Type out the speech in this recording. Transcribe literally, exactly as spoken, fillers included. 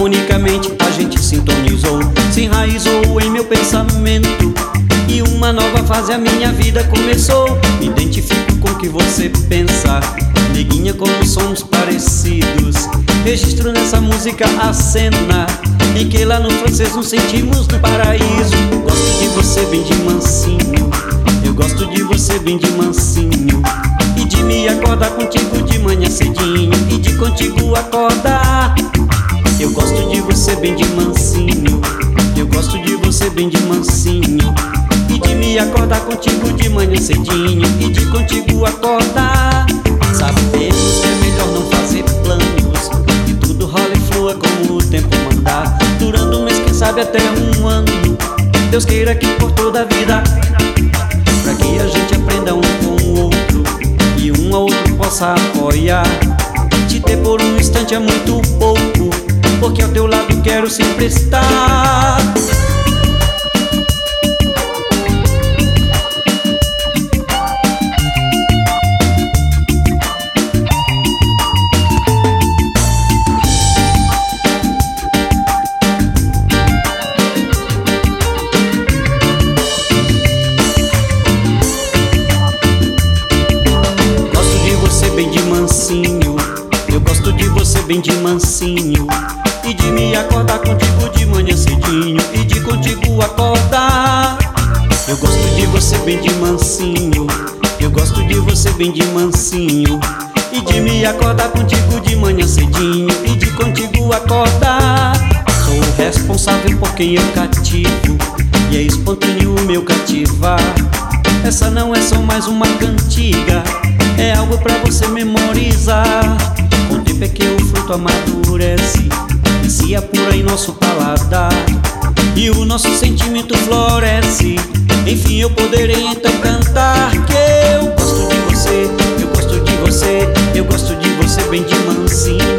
harmonicamente a gente sintonizou, se enraizou em meu pensamento, e uma nova fase a minha vida começou. Me identifico com o que você pensa, neguinha, como somos parecidos. Registro nessa música a cena em que lá no francês nos sentimos no paraíso. Gosto de você bem de mansinho, eu gosto de você bem de mansinho, e de me acordar contigo de manhã cedinho, e de contigo acordar. Eu gosto de você bem de mansinho, eu gosto de você bem de mansinho, e de me acordar contigo de manhã cedinho, e de contigo acordar. Sabemos que é melhor não fazer planos, que tudo rola e flua como o tempo mandar, durando um mês, quem sabe até um ano. Deus queira que por toda a vida, pra que a gente aprenda um com o outro e um ao outro possa apoiar. Te ter por um instante é muito pouco, porque ao teu lado quero sempre estar. Bem de mansinho, eu gosto de você bem de mansinho, e de me acordar contigo de manhã cedinho, e de contigo acordar. Eu gosto de você bem de mansinho, eu gosto de você bem de mansinho, e de me acordar contigo de manhã cedinho, e de contigo acordar. Sou o responsável por quem eu cativo, e é espontâneo o meu cativar. Essa não é só mais uma cantiga, é algo pra você memorizar. Com o tempo é que o fruto amadurece e se apura em nosso paladar, e o nosso sentimento floresce. Enfim, eu poderei então cantar que eu gosto de você, eu gosto de você, eu gosto de você bem de mansinho,